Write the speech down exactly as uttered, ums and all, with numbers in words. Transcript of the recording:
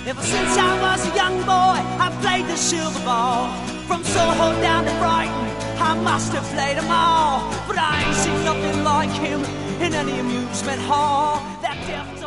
Ever since I was a young boy, I played the silver ball. From Soho down to Brighton, I must have played them all. But I ain't seen nothing like him in any amusement hall. That deaf